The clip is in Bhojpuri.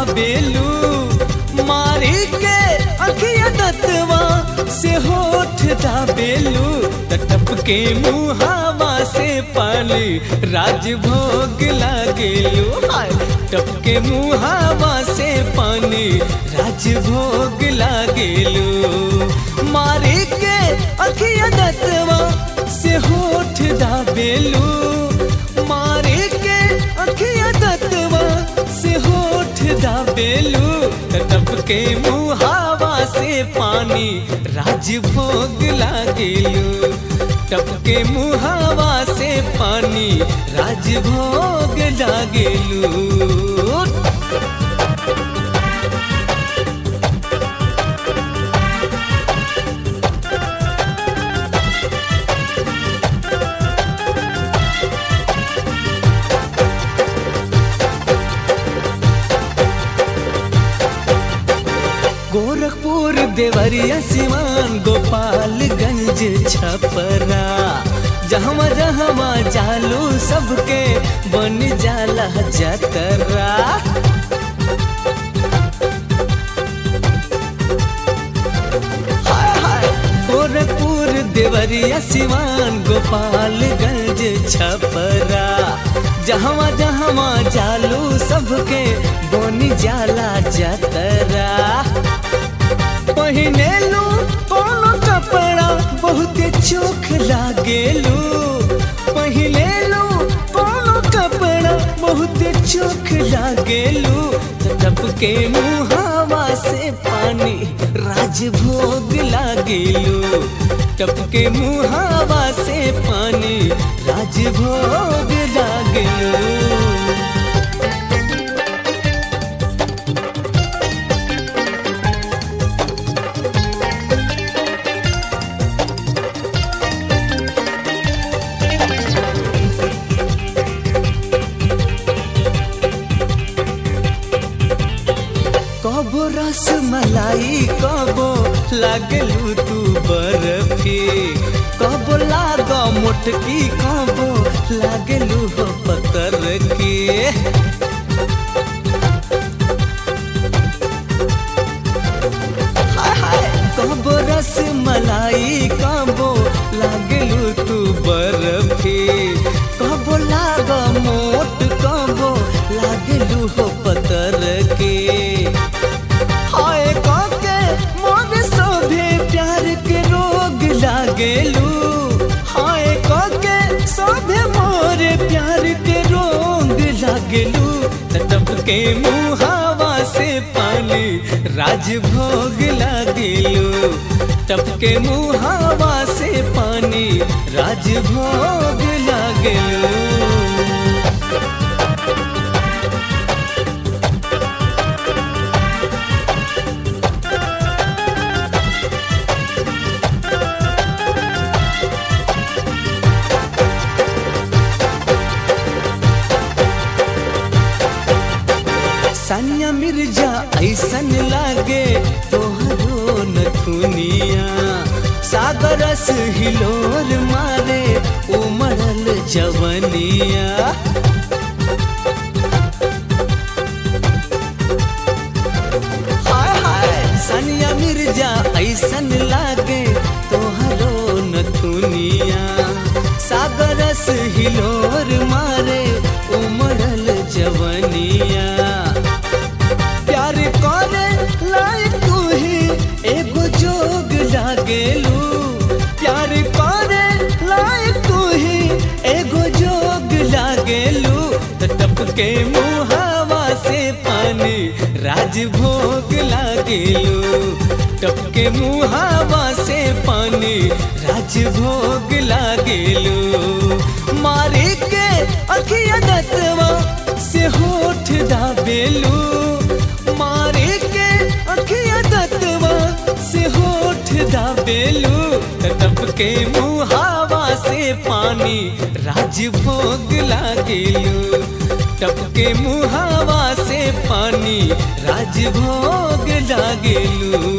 दाबेलू, मारी के अखिया दतवा से होठ दाबेलू, टपके मुहावा से पानी राजभोग लागेलू। हाय टपके मुहावा से पानी राजभोग लागेलू, मारी के अखिया दतवा से होठ दाबेलू, मारी के अखिया दतवा से होठ दाबेलू, टपके मुहावा से पानी राजभोग लागेलू, टपके मुहावा से पानी राजभोग लागेलू। गोरखपुर देवरिया सिवान गोपालगंज छपरा, जहवा जहवा जालू सबके बन जाला जतरा। हाय हाय गोरखपुर देवरिया सिवान गोपालगंज छपरा, जहवा जहवा जालू सबके बन जाला जतरा। पहिनेलू कोनो कपड़ा बहुते चोख लागेलू, पहिनेलू कोनो कपड़ा बहुते चोख लागेलू, टपके मुहावा से पानी राजभोग लागेलू, टपके मुहावा से पानी राजभोग लागेलू। कबो रस मलाई कबो लागलू तू बर्फी, कबो लाग मोटकी कबो लागलू हो पतर की। कबो रस मलाई कबो लागलू तू बर्फी, कबो लाग मोट कबो लागलू हो पतर की। लागेलू हाय कके सभे मोरे प्यार के रोंग लागेलू, टपके मुहावा से पानी राजभोग लागेलू, टपके मुहावा से पानी राजभोग लागेलू। सानिया मिर्जा ऐसन लागे तोहरो नथुनिया, सागरस हिलोर मारे उमड़ल जवनिया। हाय हाय सानिया मिर्जा ऐसन लागे तोहरो नथुनिया, सागरस हिलोर मारे उमड़ल जवनिया। प्यार करे लायक तू ही एगो जोग लागेलू, प्यार करे लायक तू ही एगो जोग लागेलू, टपके मुहावा से पानी राजभोग लागेलू, टपके मुहावा से पानी राजभोग लागेलू, मारी के अखिया दतवा से होठ दाबेलू, मारी के अखिया दतवा से होठ दाबेलू, टपके मुहावा से पानी राजभोग लागेलू, टपके मुहावा से पानी राजभोग लागेलू।